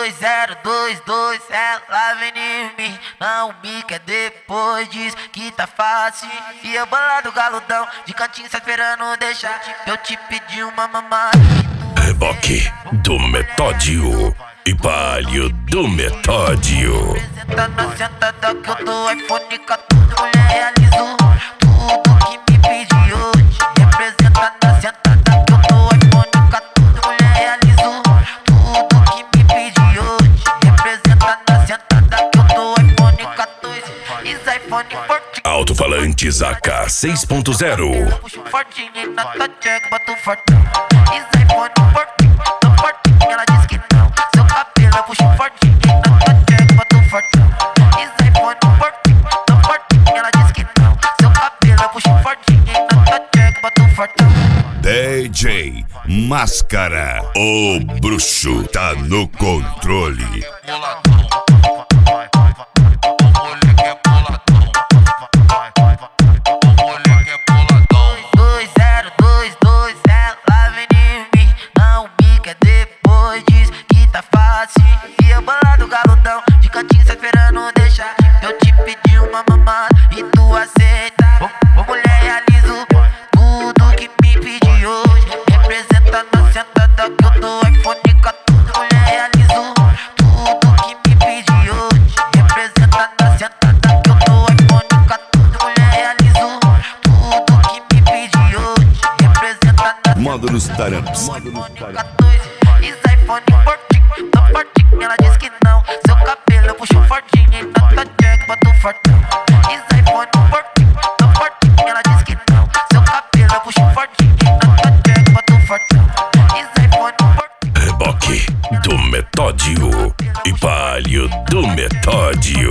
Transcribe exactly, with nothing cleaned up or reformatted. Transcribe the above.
dois zero dois dois, ela vem em mim, não me quer depois, diz que tá fácil. E eu bolado galudão, de cantinho só esperando deixar eu te pedir uma mamada. Reboque do Metódio e Palio do Metódio. Senta na sentada que eu dou iPhone quatorze, mulher realizou tudo que me pediu hoje. Representa na sentada que eu dou iPhone quatorze, mulher realizou tudo que me pediu hoje. Representa na sentada que eu dou iPhone quatorze, is iPhone quatorze. Alto-falantes A K seis ponto zero. Puxo fortinho e na tua check, boto fortão. Is iPhone quatorze, tô fortinho, ela diz que não. Seu cabelo eu puxo fortinho e na tua check, boto fortão. Is iPhone quatorze, tô fortinho, ela diz que não. Seu cabelo eu puxo fortinho e na tua check, boto fortão. D J Máscara, o bruxo tá no controle. dois zero dois dois, ela vem em mim, não me quer depois, diz que tá fácil. E eu bolado galudão, de cantinho só esperando deixar eu te pedir uma mamada e tu aceita. Ô, ô mulher, realizo tudo que me pediu hoje. Representa na sentada que eu dou iPhone quatorze, mulher, realizo tudo que me pediu hoje. Representa na sentada que eu dou iPhone quatorze, mulher, realizo tudo que me pediu hoje. Representa na Módulos Taramps. iPhone quatorze, is iPhone quatorze, tô fortinho, ela diz que não. Seu cabelo eu puxo fortinho e na tua check boto fortão. Is iPhone quatorze, tô fortinho, ela diz que não. Seu cabelo eu puxo fortinho e na tua check boto fortão. Is iPhone quatorze. Reboque do Metódio e Palio do Metódio.